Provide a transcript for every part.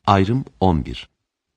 Ayrım 11.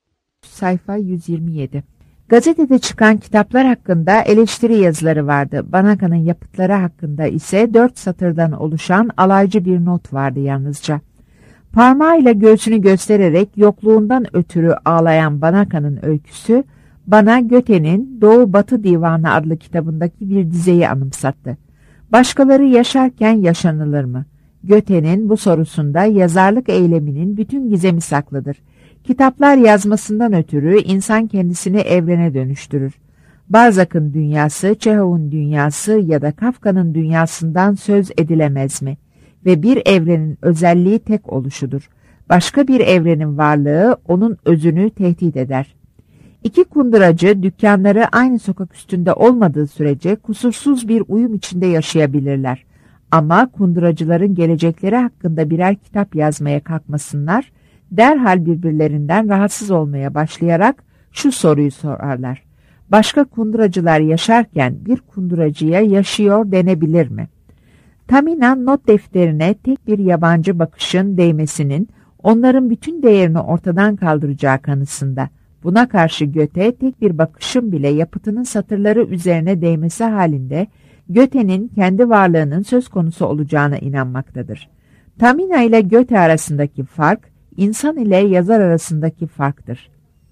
Sayfa 127. Gazetede çıkan kitaplar hakkında eleştiri yazıları vardı. Banaka'nın yapıtları hakkında ise 4 satırdan oluşan alaycı bir not vardı yalnızca. Parmağıyla göğsünü göstererek yokluğundan ötürü ağlayan Banaka'nın öyküsü, bana Göte'nin Doğu Batı Divanı adlı kitabındaki bir dizeyi anımsattı. Başkaları yaşarken yaşanılır mı? Göte'nin bu sorusunda yazarlık eyleminin bütün gizemi saklıdır. Kitaplar yazmasından ötürü insan kendisini evrene dönüştürür. Balzac'ın dünyası, Çehov'un dünyası ya da Kafka'nın dünyasından söz edilemez mi? Ve bir evrenin özelliği tek oluşudur. Başka bir evrenin varlığı onun özünü tehdit eder. İki kunduracı dükkanları aynı sokak üstünde olmadığı sürece kusursuz bir uyum içinde yaşayabilirler. Ama kunduracıların gelecekleri hakkında birer kitap yazmaya kalkmasınlar, derhal birbirlerinden rahatsız olmaya başlayarak şu soruyu sorarlar. Başka kunduracılar yaşarken bir kunduracıya yaşıyor denebilir mi? Tamina not defterine tek bir yabancı bakışın değmesinin onların bütün değerini ortadan kaldıracağı kanısında. Buna karşı Göte tek bir bakışın bile yapıtının satırları üzerine değmesi halinde Göte'nin kendi varlığının söz konusu olacağına inanmaktadır. Tamina ile Göte arasındaki fark, insan ile yazar arasındaki farktır.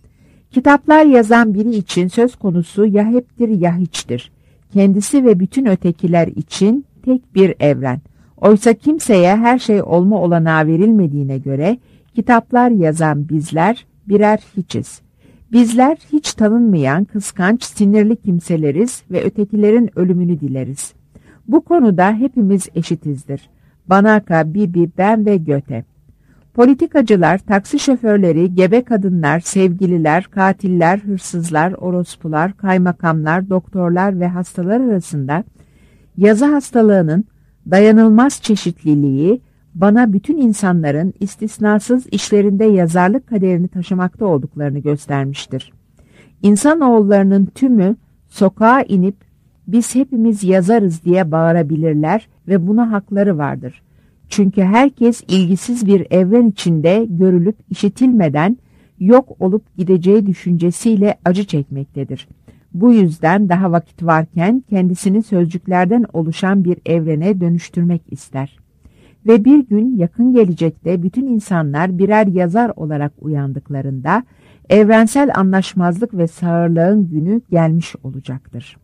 Kitaplar yazan biri için söz konusu ya heptir ya hiçtir. Kendisi ve bütün ötekiler için tek bir evren. Oysa kimseye her şey olma olanağı verilmediğine göre kitaplar yazan bizler birer hiçiz. Bizler hiç tanınmayan kıskanç, sinirli kimseleriz ve ötekilerin ölümünü dileriz. Bu konuda hepimiz eşitizdir. Banaka, Bibi, ben ve Göte. Politikacılar, taksi şoförleri, gebe kadınlar, sevgililer, katiller, hırsızlar, orospular, kaymakamlar, doktorlar ve hastalar arasında yazı hastalığının dayanılmaz çeşitliliği bana bütün insanların istisnasız işlerinde yazarlık kaderini taşımakta olduklarını göstermiştir. İnsanoğullarının tümü sokağa inip biz hepimiz yazarız diye bağırabilirler ve buna hakları vardır. Çünkü herkes ilgisiz bir evren içinde görülüp işitilmeden yok olup gideceği düşüncesiyle acı çekmektedir. Bu yüzden daha vakit varken kendisini sözcüklerden oluşan bir evrene dönüştürmek ister. Ve bir gün yakın gelecekte bütün insanlar birer yazar olarak uyandıklarında evrensel anlaşmazlık ve sağırlığın günü gelmiş olacaktır.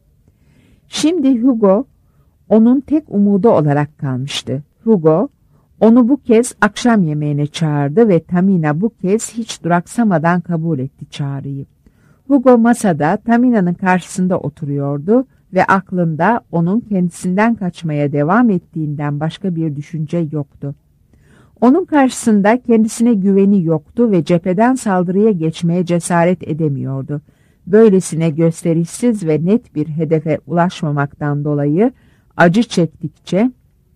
Şimdi Hugo onun tek umudu olarak kalmıştı. Hugo onu bu kez akşam yemeğine çağırdı ve Tamina bu kez hiç duraksamadan kabul etti çağrıyı. Hugo masada Tamina'nın karşısında oturuyordu ve aklında onun kendisinden kaçmaya devam ettiğinden başka bir düşünce yoktu. Onun karşısında kendisine güveni yoktu ve cepheden saldırıya geçmeye cesaret edemiyordu. Böylesine gösterişsiz ve net bir hedefe ulaşmamaktan dolayı acı çektikçe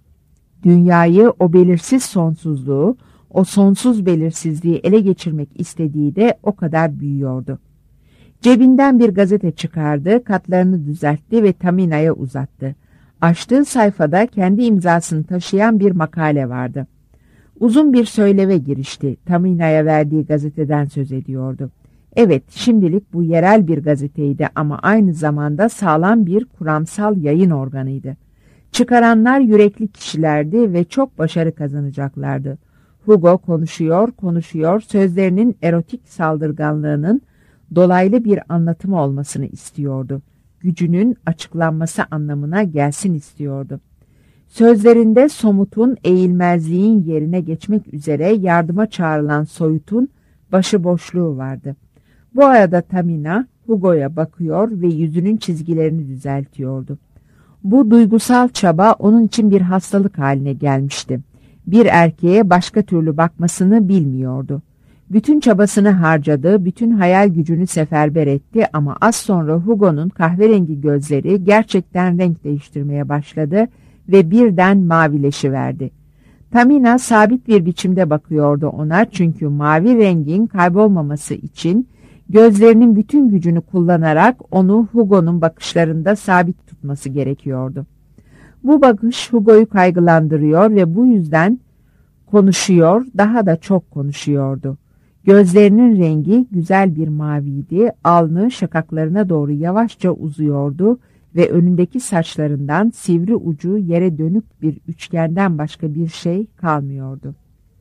dünyayı o belirsiz sonsuzluğu, o sonsuz belirsizliği ele geçirmek istediği de o kadar büyüyordu. Cebinden bir gazete çıkardı, katlarını düzeltti ve Tamina'ya uzattı. Açtığı sayfada kendi imzasını taşıyan bir makale vardı. Uzun bir söyleve girişti. Tamina'ya verdiği gazeteden söz ediyordu. Evet, şimdilik bu yerel bir gazeteydi ama aynı zamanda sağlam bir kuramsal yayın organıydı. Çıkaranlar yürekli kişilerdi ve çok başarı kazanacaklardı. Hugo konuşuyor, sözlerinin erotik saldırganlığının dolaylı bir anlatımı olmasını istiyordu. Gücünün açıklanması anlamına gelsin istiyordu. Sözlerinde somutun eğilmezliğin yerine geçmek üzere yardıma çağrılan soyutun başıboşluğu vardı. Bu arada Tamina Hugo'ya bakıyor ve yüzünün çizgilerini düzeltiyordu. Bu duygusal çaba onun için bir hastalık haline gelmişti. Bir erkeğe başka türlü bakmasını bilmiyordu. Bütün çabasını harcadı, bütün hayal gücünü seferber etti ama az sonra Hugo'nun kahverengi gözleri gerçekten renk değiştirmeye başladı ve birden mavileşiverdi. Tamina sabit bir biçimde bakıyordu ona çünkü mavi rengin kaybolmaması için gözlerinin bütün gücünü kullanarak onu Hugo'nun bakışlarında sabit tutması gerekiyordu. Bu bakış Hugo'yu kaygılandırıyor ve bu yüzden konuşuyor, daha da çok konuşuyordu. Gözlerinin rengi güzel bir maviydi, alnı şakaklarına doğru yavaşça uzuyordu ve önündeki saçlarından sivri ucu yere dönük bir üçgenden başka bir şey kalmıyordu.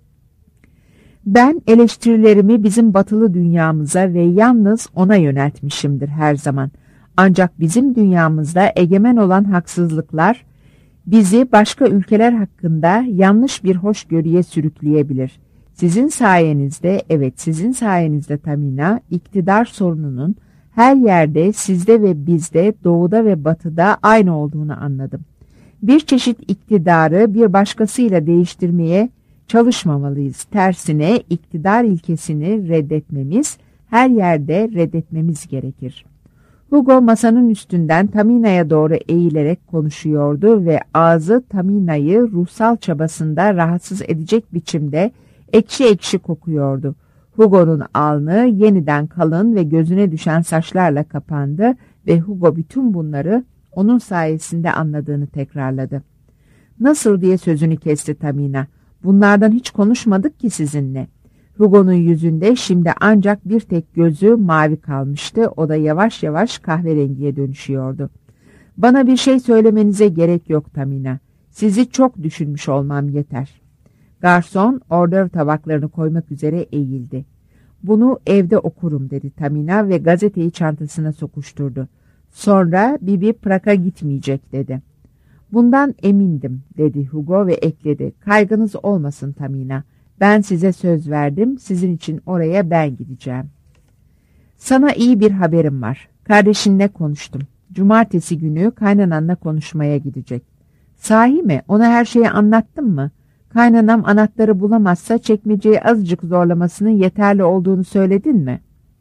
Ben eleştirilerimi bizim batılı dünyamıza ve yalnız ona yöneltmişimdir her zaman. Ancak bizim dünyamızda egemen olan haksızlıklar bizi başka ülkeler hakkında yanlış bir hoşgörüye sürükleyebilir. Sizin sayenizde, evet sizin sayenizde Tamina, iktidar sorununun her yerde sizde ve bizde, doğuda ve batıda aynı olduğunu anladım. Bir çeşit iktidarı bir başkasıyla değiştirmeye çalışmamalıyız. Tersine iktidar ilkesini reddetmemiz, her yerde reddetmemiz gerekir. Hugo masanın üstünden Tamina'ya doğru eğilerek konuşuyordu ve ağzı Tamina'yı ruhsal çabasında rahatsız edecek biçimde ekşi ekşi kokuyordu. Hugo'nun alnı yeniden kalın ve gözüne düşen saçlarla kapandı ve Hugo bütün bunları onun sayesinde anladığını tekrarladı. "Nasıl?" diye sözünü kesti Tamina. "Bunlardan hiç konuşmadık ki sizinle." Hugo'nun yüzünde şimdi ancak bir tek gözü mavi kalmıştı. O da yavaş yavaş kahverengiye dönüşüyordu. "Bana bir şey söylemenize gerek yok Tamina. Sizi çok düşünmüş olmam yeter." Garson ordör tabaklarını koymak üzere eğildi. "Bunu evde okurum," dedi Tamina ve gazeteyi çantasına sokuşturdu. "Sonra Bibi Prag'a gitmeyecek," dedi. "Bundan emindim," dedi Hugo ve ekledi. "Kaygınız olmasın Tamina. Ben size söz verdim. Sizin için oraya ben gideceğim." "Sana iyi bir haberim var. Kardeşinle konuştum. Cumartesi günü kaynananla konuşmaya gidecek." "Sahi mi? Ona her şeyi anlattın mı?" "Kaynanam anahtarı bulamazsa çekmeceyi azıcık zorlamasının yeterli olduğunu söyledin mi?"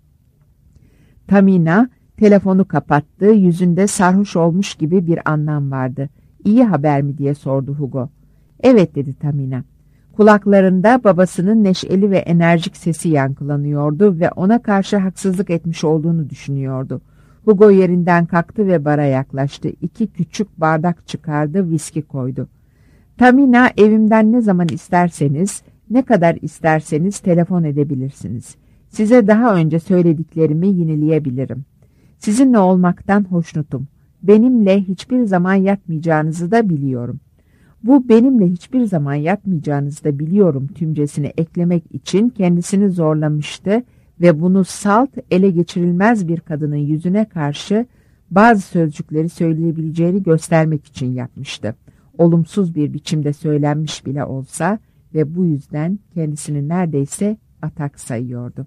Tamina telefonu kapattı. Yüzünde sarhoş olmuş gibi bir anlam vardı. "İyi haber mi?" diye sordu Hugo. "Evet," dedi Tamina. Kulaklarında babasının neşeli ve enerjik sesi yankılanıyordu ve ona karşı haksızlık etmiş olduğunu düşünüyordu. Hugo yerinden kalktı ve bara yaklaştı. 2 küçük bardak çıkardı, viski koydu. "Tamina, evimden ne zaman isterseniz, ne kadar isterseniz telefon edebilirsiniz. Size daha önce söylediklerimi yineleyebilirim. Sizinle olmaktan hoşnutum. Benimle hiçbir zaman yatmayacağınızı da biliyorum." Bu "benimle hiçbir zaman yatmayacağınızı da biliyorum" tümcesini eklemek için kendisini zorlamıştı ve bunu salt, ele geçirilmez bir kadının yüzüne karşı bazı sözcükleri söyleyebileceğini göstermek için yapmıştı. Olumsuz bir biçimde söylenmiş bile olsa ve bu yüzden kendisini neredeyse atak sayıyordu.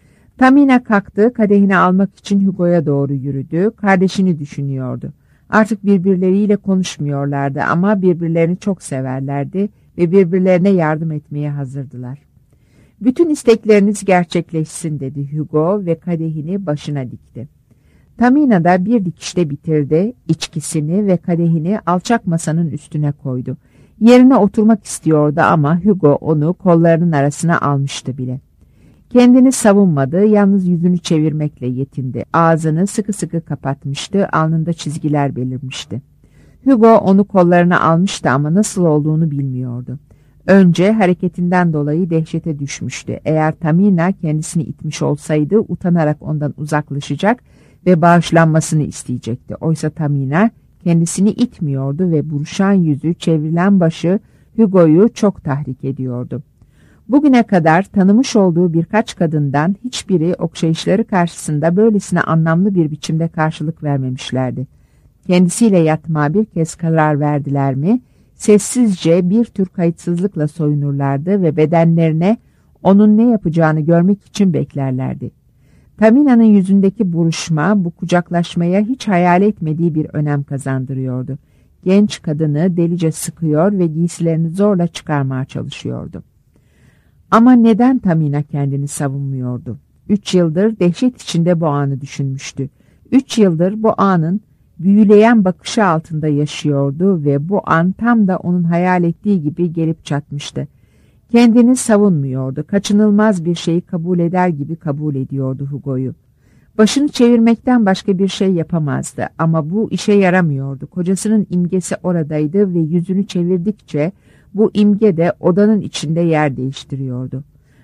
Tamina kalktı, kadehini almak için Hugo'ya doğru yürüdü, kardeşini düşünüyordu. Artık birbirleriyle konuşmuyorlardı ama birbirlerini çok severlerdi ve birbirlerine yardım etmeye hazırdılar. "Bütün istekleriniz gerçekleşsin," dedi Hugo ve kadehini başına dikti. Tamina da bir dikişte bitirdi, içkisini ve kadehini alçak masanın üstüne koydu. Yerine oturmak istiyordu ama Hugo onu kollarının arasına almıştı bile. Kendini savunmadı, yalnız yüzünü çevirmekle yetindi. Ağzını sıkı sıkı kapatmıştı, alnında çizgiler belirmişti. Hugo onu kollarına almıştı ama nasıl olduğunu bilmiyordu. Önce hareketinden dolayı dehşete düşmüştü. Eğer Tamina kendisini itmiş olsaydı utanarak ondan uzaklaşacak ve bağışlanmasını isteyecekti. Oysa Tamina kendisini itmiyordu ve buruşan yüzü, çevrilen başı Hugo'yu çok tahrik ediyordu. Bugüne kadar tanımış olduğu birkaç kadından hiçbiri okşayışları karşısında böylesine anlamlı bir biçimde karşılık vermemişlerdi. Kendisiyle yatmaya bir kez karar verdiler mi, sessizce bir tür kayıtsızlıkla soyunurlardı ve bedenlerine onun ne yapacağını görmek için beklerlerdi. Tamina'nın yüzündeki buruşma bu kucaklaşmaya hiç hayal etmediği bir önem kazandırıyordu. Genç kadını delice sıkıyor ve giysilerini zorla çıkarmaya çalışıyordu. Ama neden Tamina kendini savunmuyordu? 3 yıldır dehşet içinde bu anı düşünmüştü. 3 yıldır bu anın büyüleyen bakışı altında yaşıyordu ve bu an tam da onun hayal ettiği gibi gelip çatmıştı. Kendini savunmuyordu, kaçınılmaz bir şeyi kabul eder gibi kabul ediyordu Hugo'yu. Başını çevirmekten başka bir şey yapamazdı ama bu işe yaramıyordu. Kocasının imgesi oradaydı ve yüzünü çevirdikçe bu imge de odanın içinde yer değiştiriyordu.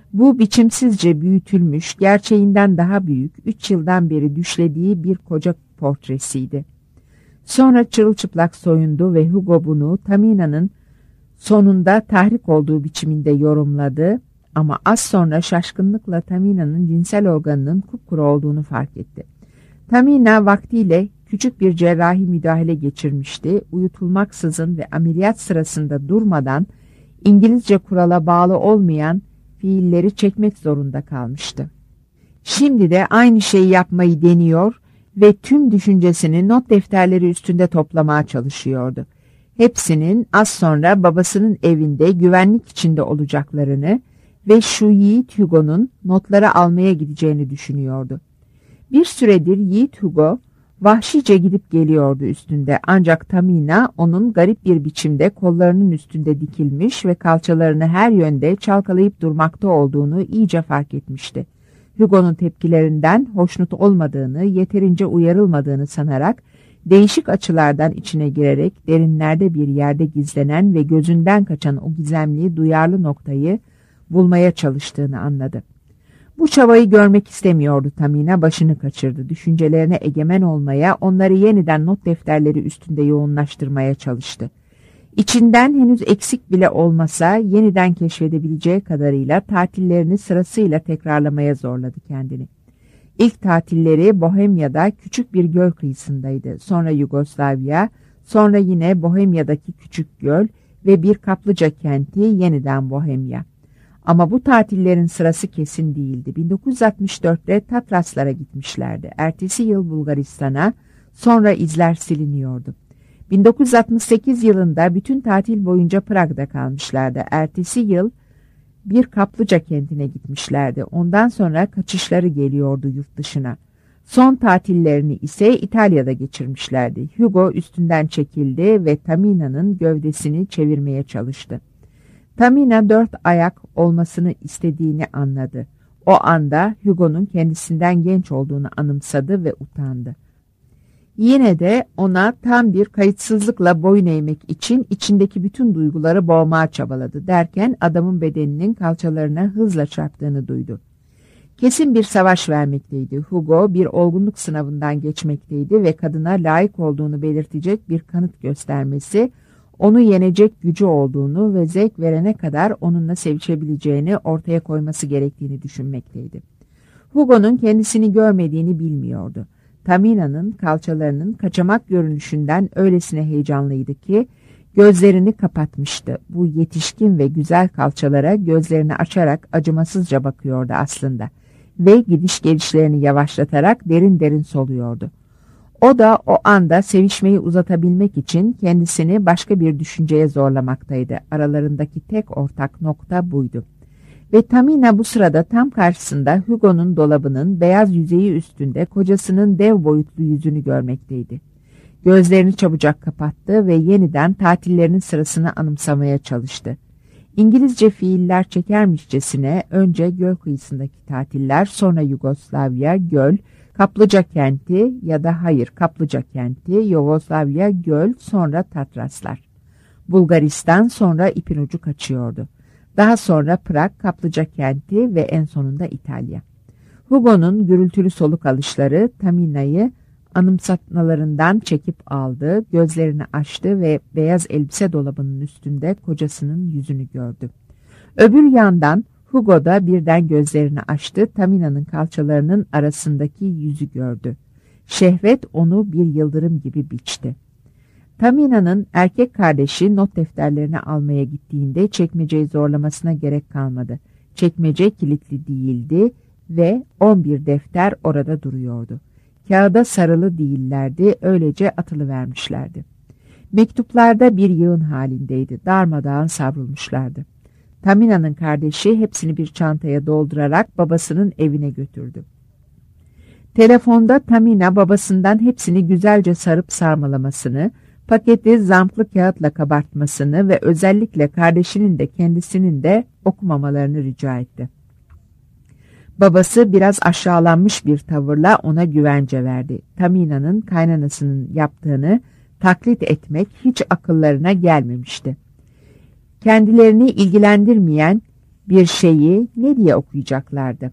Bu biçimsizce büyütülmüş, gerçeğinden daha büyük, 3 yıldan beri düşlediği bir koca portresiydi. Sonra çırılçıplak soyundu ve Hugo bunu Tamina'nın sonunda tahrik olduğu biçiminde yorumladı ama az sonra şaşkınlıkla Tamina'nın cinsel organının kupkuru olduğunu fark etti. Tamina vaktiyle küçük bir cerrahi müdahale geçirmişti, uyutulmaksızın ve ameliyat sırasında durmadan İngilizce kurala bağlı olmayan fiilleri çekmek zorunda kalmıştı. Şimdi de aynı şeyi yapmayı deniyor ve tüm düşüncesini not defterleri üstünde toplamaya çalışıyordu. Hepsinin az sonra babasının evinde güvenlik içinde olacaklarını ve şu yiğit Hugo'nun notları almaya gideceğini düşünüyordu. Bir süredir yiğit Hugo vahşice gidip geliyordu üstünde, ancak Tamina onun garip bir biçimde kollarının üstünde dikilmiş ve kalçalarını her yönde çalkalayıp durmakta olduğunu iyice fark etmişti. Hugo'nun tepkilerinden hoşnut olmadığını, yeterince uyarılmadığını sanarak değişik açılardan içine girerek derinlerde bir yerde gizlenen ve gözünden kaçan o gizemli, duyarlı noktayı bulmaya çalıştığını anladı. Bu çabayı görmek istemiyordu Tamina, başını kaçırdı. Düşüncelerine egemen olmaya, onları yeniden not defterleri üstünde yoğunlaştırmaya çalıştı. İçinden henüz eksik bile olmasa yeniden keşfedebileceği kadarıyla tatillerini sırasıyla tekrarlamaya zorladı kendini. İlk tatilleri Bohemya'da küçük bir göl kıyısındaydı. Sonra Yugoslavya, sonra yine Bohemya'daki küçük göl ve bir kaplıca kenti, yeniden Bohemya. Ama bu tatillerin sırası kesin değildi. 1964'te Tatraslara gitmişlerdi. Ertesi yıl Bulgaristan'a, sonra izler siliniyordu. 1968 yılında bütün tatil boyunca Prag'da kalmışlardı. Ertesi yıl bir kaplıca kentine gitmişlerdi. Ondan sonra kaçışları geliyordu yurt dışına. Son tatillerini ise İtalya'da geçirmişlerdi. Hugo üstünden çekildi ve Tamina'nın gövdesini çevirmeye çalıştı. Tamina 4 ayak olmasını istediğini anladı. O anda Hugo'nun kendisinden genç olduğunu anımsadı ve utandı. Yine de ona tam bir kayıtsızlıkla boyun eğmek için içindeki bütün duyguları boğmaya çabaladı derken adamın bedeninin kalçalarına hızla çarptığını duydu. Kesin bir savaş vermekteydi. Hugo bir olgunluk sınavından geçmekteydi ve kadına layık olduğunu belirtecek bir kanıt göstermesi, onu yenecek gücü olduğunu ve zevk verene kadar onunla sevişebileceğini ortaya koyması gerektiğini düşünmekteydi. Hugo'nun kendisini görmediğini bilmiyordu. Tamina'nın kalçalarının kaçamak görünüşünden öylesine heyecanlıydı ki gözlerini kapatmıştı. Bu yetişkin ve güzel kalçalara gözlerini açarak acımasızca bakıyordu aslında ve gidiş gelişlerini yavaşlatarak derin derin soluyordu. O da o anda sevişmeyi uzatabilmek için kendisini başka bir düşünceye zorlamaktaydı. Aralarındaki tek ortak nokta buydu. Ve Tamina bu sırada tam karşısında Hugo'nun dolabının beyaz yüzeyi üstünde kocasının dev boyutlu yüzünü görmekteydi. Gözlerini çabucak kapattı ve yeniden tatillerinin sırasını anımsamaya çalıştı. İngilizce fiiller çekermişçesine önce göl kıyısındaki tatiller, sonra Yugoslavya, göl, kaplıca kenti ya da hayır kaplıca kenti, Yugoslavya, göl, sonra Tatraslar. Bulgaristan, sonra ipin ucu kaçıyordu. Daha sonra Prag, kaplıca kenti ve en sonunda İtalya. Hugo'nun gürültülü soluk alışları Tamina'yı anımsatmalarından çekip aldı, gözlerini açtı ve beyaz elbise dolabının üstünde kocasının yüzünü gördü. Öbür yandan Hugo da birden gözlerini açtı, Tamina'nın kalçalarının arasındaki yüzü gördü. Şehvet onu bir yıldırım gibi biçti. Tamina'nın erkek kardeşi not defterlerini almaya gittiğinde çekmeceyi zorlamasına gerek kalmadı. Çekmece kilitli değildi ve 11 defter orada duruyordu. Kağıda sarılı değillerdi, öylece atılıvermişlerdi. Mektuplarda bir yığın halindeydi, darmadağın savrulmuşlardı. Tamina'nın kardeşi hepsini bir çantaya doldurarak babasının evine götürdü. Telefonda Tamina babasından hepsini güzelce sarıp sarmalamasını, paketi zamklı kağıtla kabartmasını ve özellikle kardeşinin de kendisinin de okumamalarını rica etti. Babası biraz aşağılanmış bir tavırla ona güvence verdi. Tamina'nın kaynanasının yaptığını taklit etmek hiç akıllarına gelmemişti. Kendilerini ilgilendirmeyen Bir şeyi ne diye okuyacaklardı?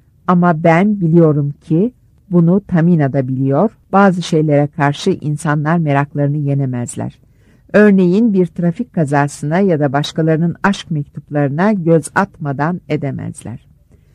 Ama ben biliyorum ki bunu Tamina da biliyor. Bazı şeylere karşı insanlar meraklarını yenemezler. Örneğin bir trafik kazasına ya da başkalarının aşk mektuplarına göz atmadan edemezler.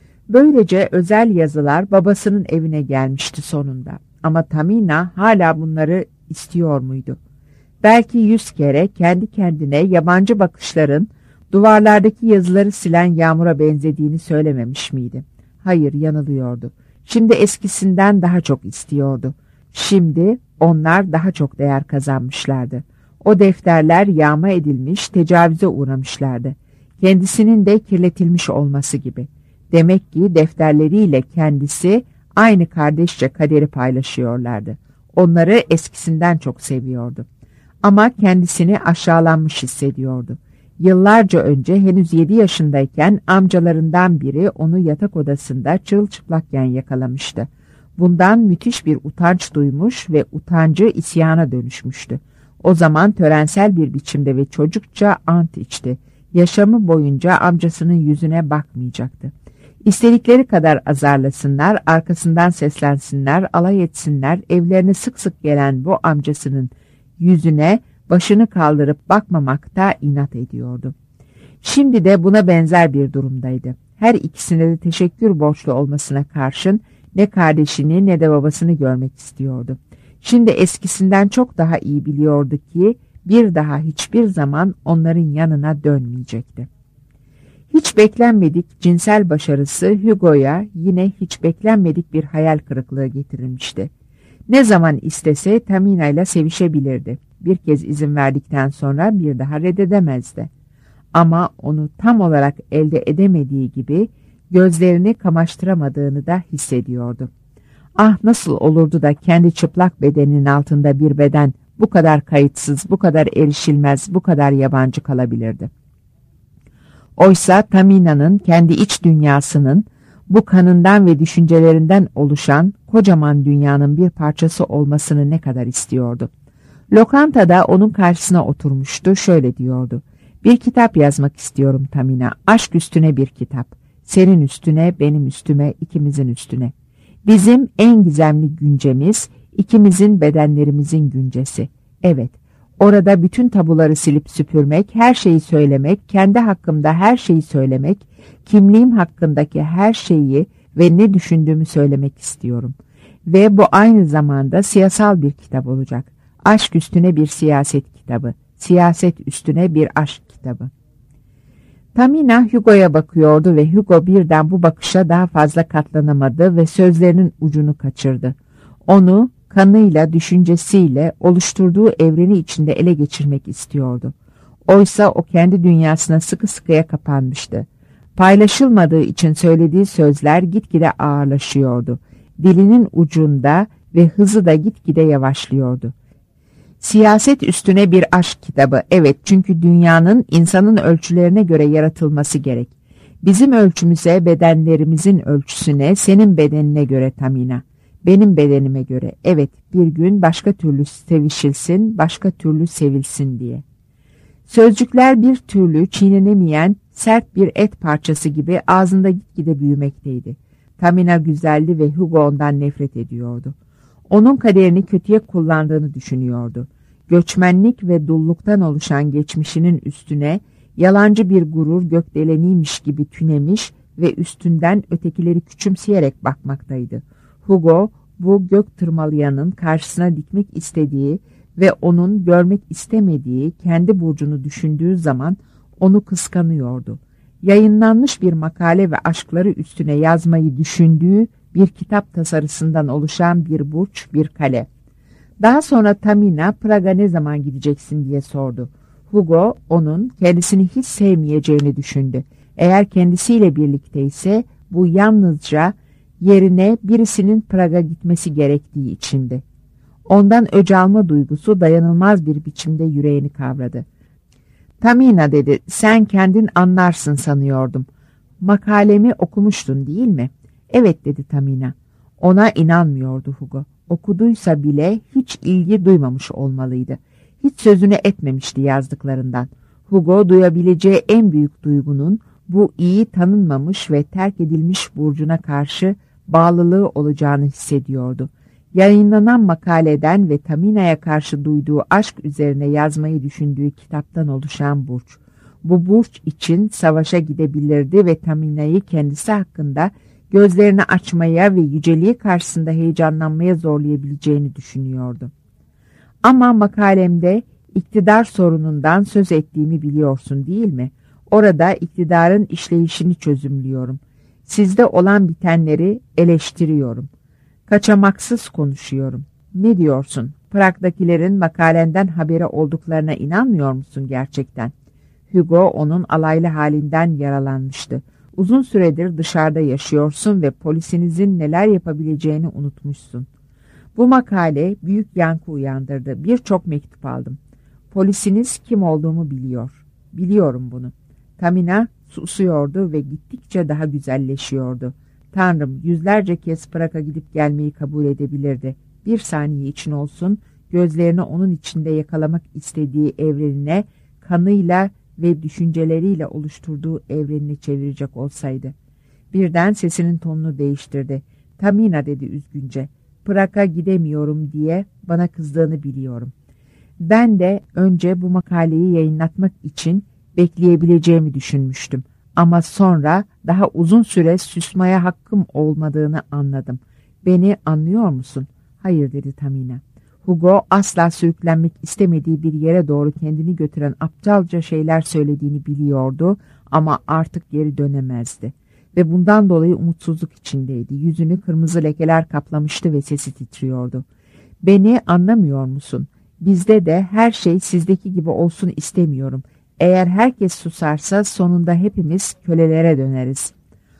Böylece özel yazılar babasının evine gelmişti sonunda. Ama Tamina hala bunları istiyor muydu? Belki 100 kere kendi kendine yabancı bakışların duvarlardaki yazıları silen yağmura benzediğini söylememiş miydi? Hayır, yanılıyordu. Şimdi eskisinden daha çok istiyordu. Şimdi onlar daha çok değer kazanmışlardı. O defterler yağma edilmiş, tecavüze uğramışlardı. Kendisinin de kirletilmiş olması gibi. Demek ki defterleriyle kendisi aynı kardeşçe kaderi paylaşıyorlardı. Onları eskisinden çok seviyordu. Ama kendisini aşağılanmış hissediyordu. Yıllarca önce henüz 7 yaşındayken amcalarından biri onu yatak odasında çırılçıplakken yakalamıştı. Bundan müthiş bir utanç duymuş ve utancı isyana dönüşmüştü. O zaman törensel bir biçimde ve çocukça ant içti. Yaşamı boyunca amcasının yüzüne bakmayacaktı. İstedikleri kadar azarlasınlar, arkasından seslensinler, alay etsinler, evlerine sık sık gelen bu amcasının yüzüne başını kaldırıp bakmamakta inat ediyordu. Şimdi de buna benzer bir durumdaydı. Her ikisine de teşekkür borçlu olmasına karşın ne kardeşini ne de babasını görmek istiyordu. Şimdi eskisinden çok daha iyi biliyordu ki bir daha hiçbir zaman onların yanına dönmeyecekti. Hiç beklenmedik cinsel başarısı Hugo'ya yine hiç beklenmedik bir hayal kırıklığı getirilmişti. Ne zaman istese Tamina ile sevişebilirdi. Bir kez izin verdikten sonra bir daha reddedemezdi. Ama onu tam olarak elde edemediği gibi gözlerini kamaştıramadığını da hissediyordu. Ah, nasıl olurdu da kendi çıplak bedeninin altında bir beden bu kadar kayıtsız, bu kadar erişilmez, bu kadar yabancı kalabilirdi. Oysa Tamina'nın kendi iç dünyasının bu kanından ve düşüncelerinden oluşan kocaman dünyanın bir parçası olmasını ne kadar istiyordu. Lokantada onun karşısına oturmuştu, şöyle diyordu. Bir kitap yazmak istiyorum Tamina, aşk üstüne bir kitap. Senin üstüne, benim üstüme, ikimizin üstüne. Bizim en gizemli güncemiz, ikimizin bedenlerimizin güncesi. Evet, orada bütün tabuları silip süpürmek, her şeyi söylemek, kendi hakkımda her şeyi söylemek, kimliğim hakkındaki her şeyi ve ne düşündüğümü söylemek istiyorum. Ve bu aynı zamanda siyasal bir kitap olacak. Aşk üstüne bir siyaset kitabı, siyaset üstüne bir aşk kitabı. Tamina Hugo'ya bakıyordu ve Hugo birden bu bakışa daha fazla katlanamadı ve sözlerinin ucunu kaçırdı. Onu kanıyla, düşüncesiyle oluşturduğu evreni içinde ele geçirmek istiyordu. Oysa o kendi dünyasına sıkı sıkıya kapanmıştı. Paylaşılmadığı için söylediği sözler gitgide ağırlaşıyordu. Dilinin ucunda ve hızı da gitgide yavaşlıyordu. Siyaset üstüne bir aşk kitabı, evet, çünkü dünyanın insanın ölçülerine göre yaratılması gerek. Bizim ölçümüze, bedenlerimizin ölçüsüne, senin bedenine göre Tamina, benim bedenime göre, evet, bir gün başka türlü sevişilsin, başka türlü sevilsin diye. Sözcükler bir türlü çiğnenemeyen sert bir et parçası gibi ağzında gitgide büyümekteydi. Tamina güzeldi ve Hugo ondan nefret ediyordu. Onun kaderini kötüye kullandığını düşünüyordu. Göçmenlik ve dulluktan oluşan geçmişinin üstüne yalancı bir gurur gökdeleniymiş gibi tünemiş ve üstünden ötekileri küçümseyerek bakmaktaydı. Hugo bu gök tırmalayanın karşısına dikmek istediği ve onun görmek istemediği kendi burcunu düşündüğü zaman onu kıskanıyordu. Yayınlanmış bir makale ve aşkları üstüne yazmayı düşündüğü bir kitap tasarısından oluşan bir burç, bir kale. Daha sonra Tamina, Praga ne zaman gideceksin diye sordu. Hugo onun kendisini hiç sevmeyeceğini düşündü. Eğer kendisiyle birlikte ise bu yalnızca yerine birisinin Praga gitmesi gerektiği içindi. Ondan öc alma duygusu dayanılmaz bir biçimde yüreğini kavradı. Tamina dedi, sen kendin anlarsın sanıyordum. Makalemi okumuştun değil mi? Evet dedi Tamina. Ona inanmıyordu Hugo. Okuduysa bile hiç ilgi duymamış olmalıydı. Hiç sözünü etmemişti yazdıklarından. Hugo duyabileceği en büyük duygunun Bu iyi tanınmamış ve terk edilmiş Burcu'na karşı bağlılığı olacağını hissediyordu. Yayınlanan makaleden ve Tamina'ya karşı duyduğu aşk üzerine yazmayı düşündüğü kitaptan oluşan Burç. Bu Burç için savaşa gidebilirdi ve Tamina'yı kendisi hakkında gözlerini açmaya ve yüceliği karşısında heyecanlanmaya zorlayabileceğini düşünüyordu. Ama makalemde iktidar sorunundan söz ettiğimi biliyorsun değil mi? Orada iktidarın işleyişini çözümlüyorum. Sizde olan bitenleri eleştiriyorum. Kaçamaksız konuşuyorum. Ne diyorsun? Prag'dakilerin makalenden haberi olduklarına inanmıyor musun gerçekten? Hugo onun alaylı halinden yaralanmıştı. Uzun süredir dışarıda yaşıyorsun ve polisinizin neler yapabileceğini unutmuşsun. Bu makale büyük yankı uyandırdı. Birçok mektup aldım. Polisiniz kim olduğumu biliyor. Biliyorum bunu. Tamina susuyordu ve gittikçe daha güzelleşiyordu. Tanrım, yüzlerce kez Prag'a gidip gelmeyi kabul edebilirdi. Bir saniye için olsun gözlerini onun içinde yakalamak istediği evrenine, kanıyla ve düşünceleriyle oluşturduğu evrenine çevirecek olsaydı. Birden sesinin tonunu değiştirdi. Tamina dedi üzgünce. Prag'a gidemiyorum diye bana kızdığını biliyorum. Ben de önce bu makaleyi yayınlatmak için bekleyebileceğimi düşünmüştüm. Ama sonra daha uzun süre susmaya hakkım olmadığını anladım. Beni anlıyor musun? Hayır dedi Tamina. Hugo asla sürüklenmek istemediği bir yere doğru kendini götüren aptalca şeyler söylediğini biliyordu ama artık geri dönemezdi. Ve bundan dolayı umutsuzluk içindeydi. Yüzünü kırmızı lekeler kaplamıştı ve sesi titriyordu. Beni anlamıyor musun? Bizde de her şey sizdeki gibi olsun istemiyorum. Eğer herkes susarsa sonunda hepimiz kölelere döneriz.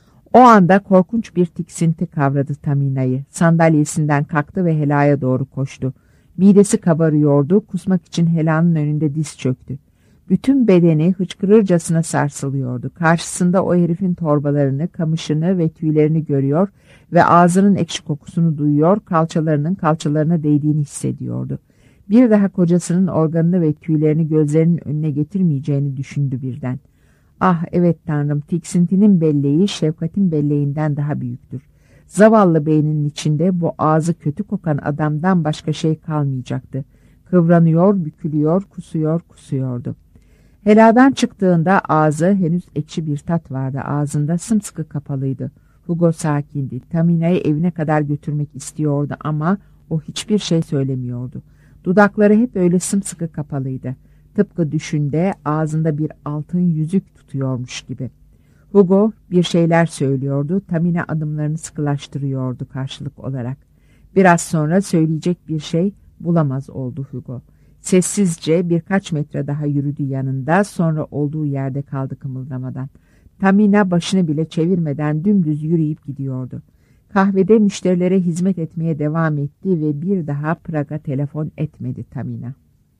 O anda korkunç bir tiksinti kavradı Tamina'yı. Sandalyesinden kalktı ve Hela'ya doğru koştu. Midesi kabarıyordu, kusmak için Hela'nın önünde diz çöktü. Bütün bedeni hıçkırırcasına sarsılıyordu. Karşısında o herifin torbalarını, kamışını ve tüylerini görüyor ve ağzının ekşi kokusunu duyuyor, kalçalarının kalçalarına değdiğini hissediyordu. Bir daha kocasının organını ve tüylerini gözlerinin önüne getirmeyeceğini düşündü birden. Ah evet Tanrım, tiksintinin belleği şefkatin belleğinden daha büyüktür. Zavallı beyninin içinde bu ağzı kötü kokan adamdan başka şey kalmayacaktı. Kıvranıyor, bükülüyor, kusuyordu. Hela'dan çıktığında ağzı henüz ekşi bir tat vardı. Ağzında sımsıkı kapalıydı. Hugo sakindi. Tamina'yı evine kadar götürmek istiyordu ama o hiçbir şey söylemiyordu. Dudakları hep öyle sımsıkı kapalıydı. Tıpkı düşünde ağzında bir altın yüzük tutuyormuş gibi. Hugo bir şeyler söylüyordu. Tamina adımlarını sıkılaştırıyordu karşılık olarak. Biraz sonra söyleyecek bir şey bulamaz oldu Hugo. Sessizce birkaç metre daha yürüdü yanında, sonra olduğu yerde kaldı kımıldamadan. Tamina başını bile çevirmeden dümdüz yürüyüp gidiyordu. Kahvede müşterilere hizmet etmeye devam etti ve bir daha Prag'a telefon etmedi Tamina.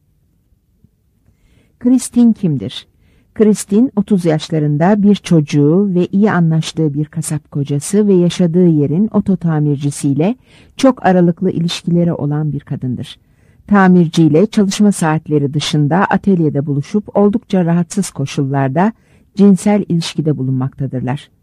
Kristin kimdir? Kristin 30 yaşlarında, bir çocuğu ve iyi anlaştığı bir kasap kocası ve yaşadığı yerin oto tamircisiyle çok aralıklı ilişkileri olan bir kadındır. Tamirciyle çalışma saatleri dışında atölyede buluşup oldukça rahatsız koşullarda cinsel ilişkide bulunmaktadırlar.